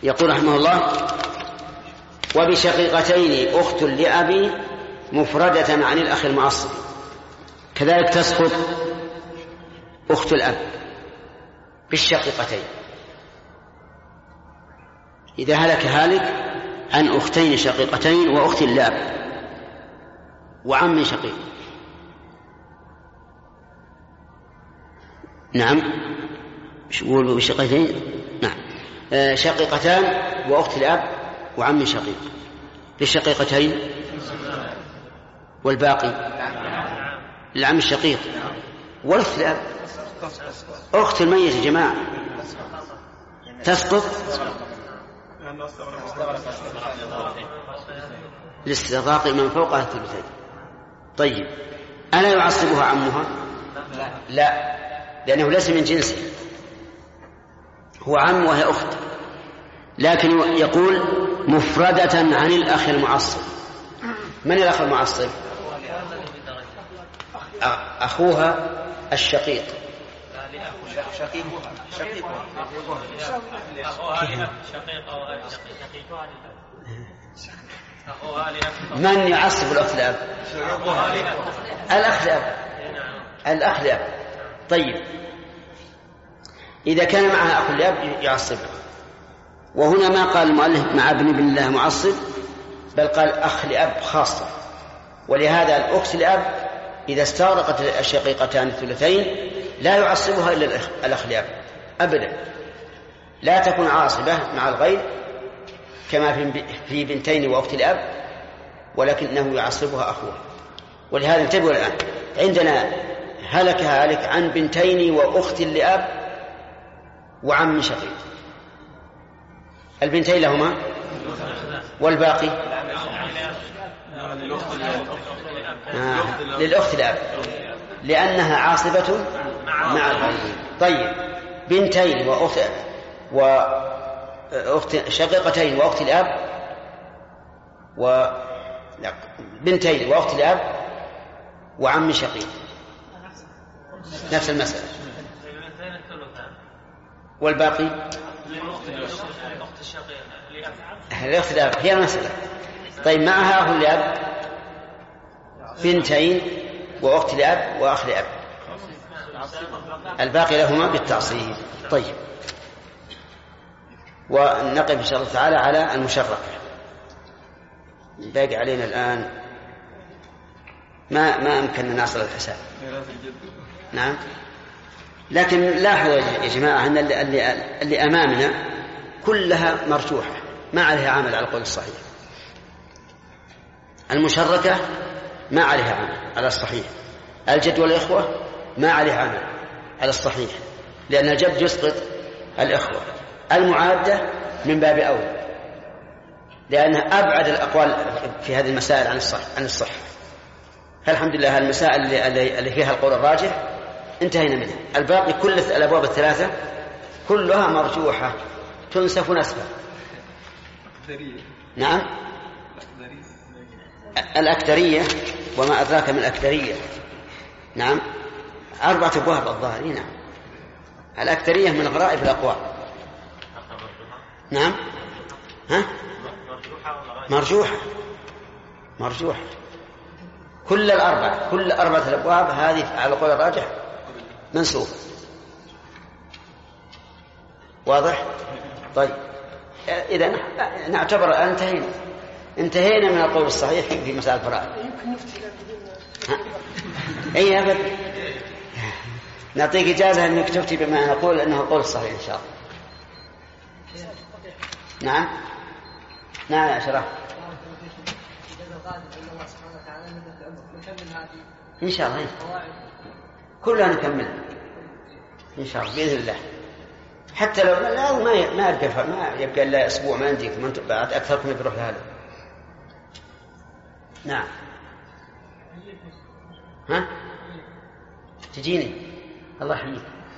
يقول رحمه الله: وبشقيقتين أخت لأبي مفردة عن الأخ المعصب. كذلك تسقط أخت الأب بالشقيقتين إذا هلك هالك عن أختين شقيقتين وأخت لأب وعم شقيق. نعم، يقول بشقيقتين. نعم، شقيقتان وأخت الأب وعم شقيق. بالشقيقتين والباقي العم الشقيق والأخت الأب. أخت الميت يا جماعة تسقط لاستغراق من فوقها الثلثين. طيب، ألا يعصبها عمها؟ لا، لأنه ليس من جنسه، هو عم وهي أخت، لكن يقول مفردة عن الأخ المعصب. من الأخ المعصب؟ أخوها الشقيق. من يعصب الأخت الأب؟ الأخ الأب. طيب، إذا كان معها أخ الأب يعصبه. وهنا ما قال المؤلف مع ابن الله معصب، بل قال أخ لأب خاصة. ولهذا الأخت لأب إذا استغرقت الشقيقتان الثلثين لا يعصبها إلا الأخ لأب أبدا، لا تكون عاصبة مع الغير كما في بنتين وأخت الأب، ولكنه يعصبها أخوها. ولهذا انتبهوا الآن، عندنا هلك هالك عن بنتين وأخت لأب وعم شقيق. البنتين لهما والباقي للأخت الأب لأنها عاصبة مع الغير. طيب، بنتين وأخت شقيقتين وأخت الأب بنتين وأخت الأب وعم شقيق نفس المسألة. والباقي الأخت الأب هي المسألة. طيب، معها أخ الأب بنتين وأخت الأب وأخ الأب، الباقي لهما بالتعصيب. طيب، ونقف إن شاء الله تعالى على المشركة. باقي علينا الآن ما أمكننا نصل الحساب. نعم، لكن لاحظوا يا جماعة أن اللي أمامنا كلها مرجوحة، ما عليها عمل على القول الصحيح. المشركة ما عليها عمل على الصحيح. الجد والإخوة ما عليها عمل على الصحيح، لأن الجد يسقط الإخوة. المعادة من باب أولى، لأنها أبعد الأقوال في هذه المسائل عن الصح. فالحمد لله المسائل اللي فيها القول الراجح انتهينا منها. الباقي كل الأبواب الثلاثة كلها مرجوحة تنسف نسفا. نعم، الأكثرية وما أدراك من الأكثرية. نعم، 4 أبواب الظاهر. نعم، الأكثرية من غرائب الأقوال. نعم، مرجوحة كل 4 الأبواب هذه على القول الراجح منسوخة. واضح؟ طيب، إذا نعتبر انتهينا من القول الصحيح في مسألة الفرائض. أي أبدا، نعطيك إجازة أنك تفتي بما نقول أنه القول الصحيح إن شاء الله. نعم يا شرف، إن شاء الله كلها نكمل إن شاء الله بإذن الله. حتى لو ما يبقى إلا أسبوع ما عندك بعد أكثركم بروح لهذا. نعم، تجيني الله يحييك.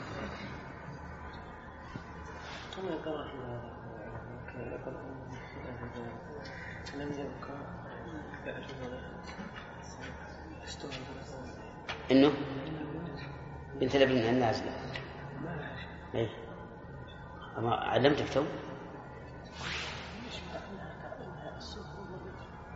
إنه بنت لبنها النازلة. إيه، أما علمتك تو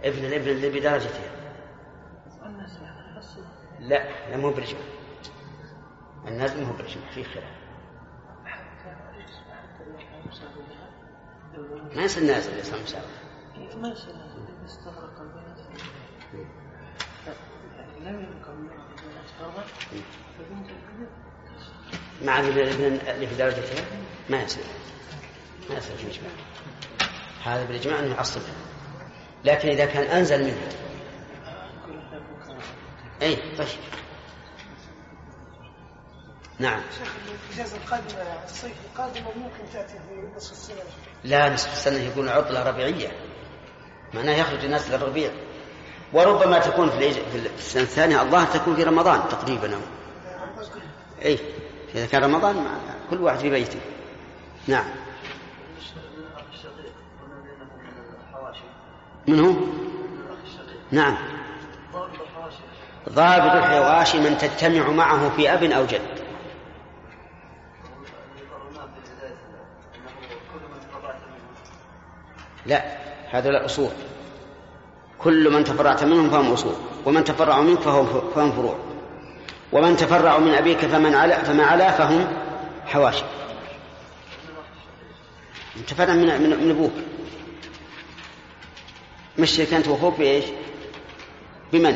ابن الابن اللي بدرجته. لا مو برجمة، النازل مو برجمة، في خلاف. ما يصير نازل يصير مساوي. ما يصير نازل استغرق البينات لم يكن استغرق فبنت الابن مع الابن اللي في درجته ما يصير في إجماع. هذا بالإجماع أنه يعصبها، لكن إذا كان أنزل منها أي طيب. نعم. شيخ الإجازة القادمة الصيف القادمة ممكن تأتي في نصف السنة؟ لا، نصف السنة يكون عطلة ربيعية، معناه يخرج الناس للربيع، وربما تكون في السنة الثانية الله تكون في رمضان تقريبا. أي إذا كان رمضان مع كل واحد في بيته. نعم. من هو؟ نعم. ضابط الحواشي من تجتمع معه في أب أو جد. لا، هذا الأصول، كل من تفرعت منهم فهم أصول، ومن تفرع منك فهم فروع، ومن تفرع من أبيك فما علا فهم حواشي. تفرع من أبوك، مشترك أنت وأخوك بإيش؟ بمن؟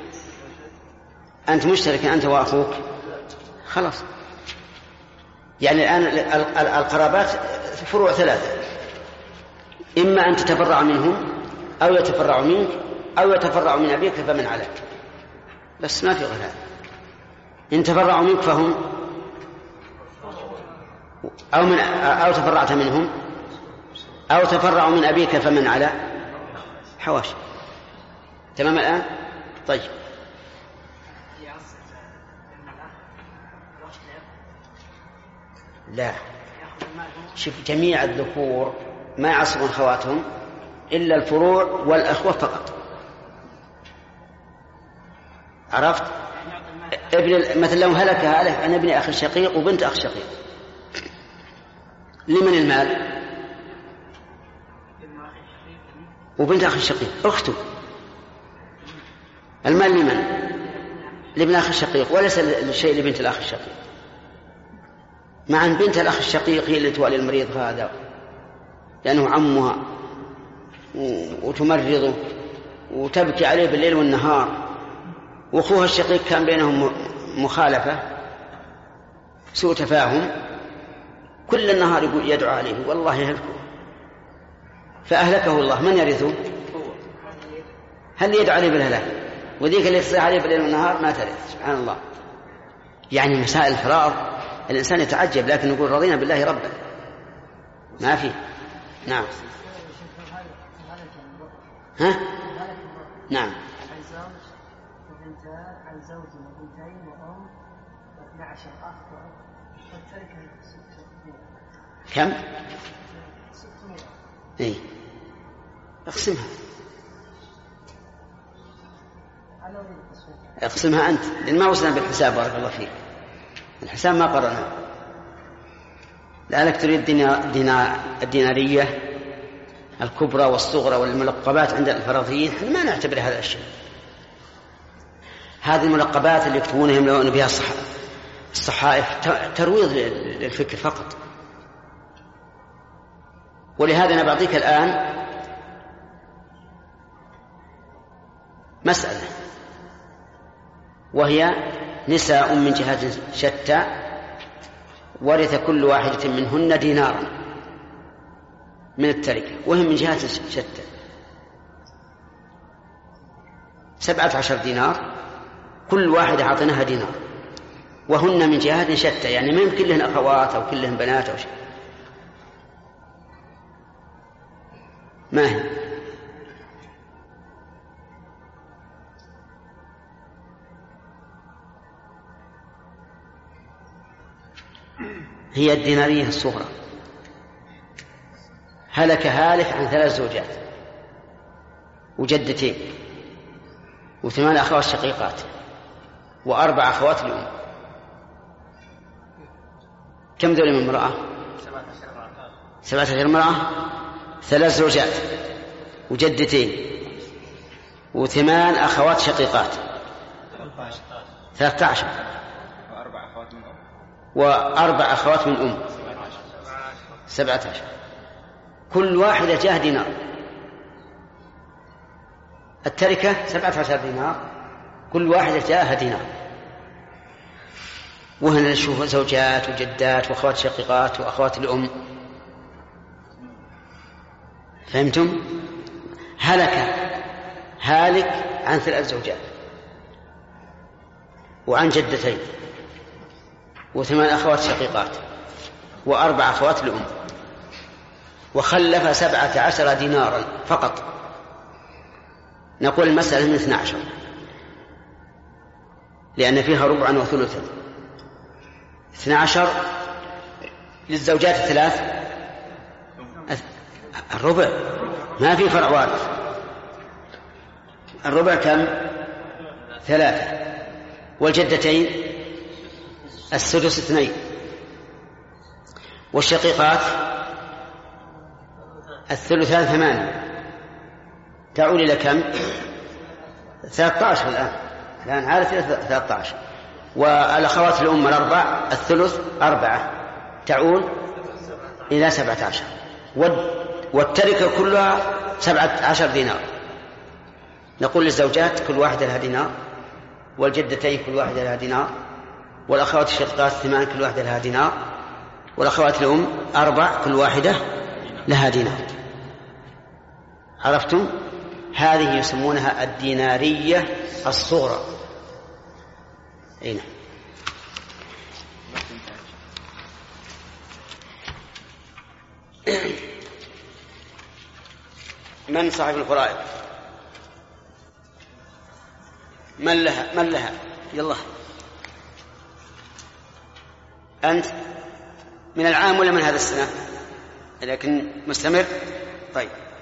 أنت مشترك أنت وأخوك، خلاص. يعني الآن القرابات فروع ثلاثة، إما أن تتفرع منهم أو يتفرع منك أو يتفرع من أبيك فمن عليك، بس ما في غير هذا. إن تفرعوا منك فهم أو تفرعت منهم أو تفرعوا من أبيك فمن على حواشي. تمام الآن؟ طيب. لا، شوف، جميع الذكور ما يعصبون خواتهم إلا الفروع والأخوة فقط. عرفت؟ مثل لو هلك عن ابن أخ شقيق وبنت أخ شقيق، لمن المال؟ وبنت أخ شقيق أخته، المال لمن؟ لابن أخ الشقيق، وليس الشيء لبنت الأخ الشقيق، مع أن بنت الأخ الشقيق هي اللي توالي المريض هذا لأنه عمها وتمرضه وتبكي عليه بالليل والنهار، وأخوها الشقيق كان بينهم مخالفة سوء تفاهم، كل النهار يقول يدعو عليه والله يهلكه، فأهلكه الله. من يرثه؟ هل يدعو عليه بالهلاك؟ وذيك اللي تصيح عليه بالليل والنهار ما ترث. سبحان الله. يعني مسائل الفرائض الإنسان يتعجب، لكن يقول رضينا بالله ربا، ما في. نعم. ها؟ نعم. عن زوج وبنتين وأم و12 أخ والتركة 600. كم؟ 600. إيه، اقسمها. اقسمها أنت، لأن ما وصلنا بالحساب. بارك الله فيك، الحساب ما قررنا. لعلك تريد الدينارية الكبرى والصغرى والملقبات عند الفرضيين، ما نعتبر هذا الشيء. هذه الملقبات اللي يكتبونها يملؤون بها الصحائف ترويض للفكر فقط. ولهذا أنا بعطيك الآن مسألة، وهي نساء من جهات شتى ورث كل واحدة منهن دينارا من التركة، وهم من جهات شتى 17 دينار، كل واحدة أعطيناها دينار، وهن من جهات شتى، يعني ما يمكن لهن أخوات أو كلهن بنات أو شيء. ما هي الدينارية الصغرى. هلك هالك عن 3 زوجات وجدتين و8 أخوات شقيقات و4 أخوات لأم. كم ذول من امرأة؟ 17 امرأة، 3 زوجات وجدتين و8 أخوات شقيقات 13 و4 أخوات من أم 17. كل واحدة جاه دينار. التركة 17 دينار، كل واحدة جاءها دينار. وهنا نشوف زوجات وجدات وأخوات شقيقات وأخوات الأم. فهمتم؟ هالك عن 3 زوجات وعن جدتين و8 أخوات شقيقات و4 أخوات الأم، وخلف 17 دينارا فقط. نقول المسألة من 12 لأن فيها ربعا وثلثا. 12 للزوجات 3 الربع، ما في فرع وارث. الربع كم؟ 3. والجدتين السدس 2. والشقيقات الثلثان 8. تعود إلى كم؟ 13 الآن عادت إلى 13. والأخوات الأم 4 الثلث 4 تعود إلى 17. والتركة كلها 17 دينار. نقول للزوجات كل واحدة لها دينار، والجدتين كل واحدة لها دينار، والأخوات الشقيقات 8 كل واحدة لها دينار، والأخوات الأم 4 كل واحدة لها دينار. عرفتم؟ هذه يسمونها الدينارية الصغرى. أين؟ من صاحب الفرائض؟ من لها؟ يلا أنت من العام ولا من هذا السنة؟ لكن مستمر. طيب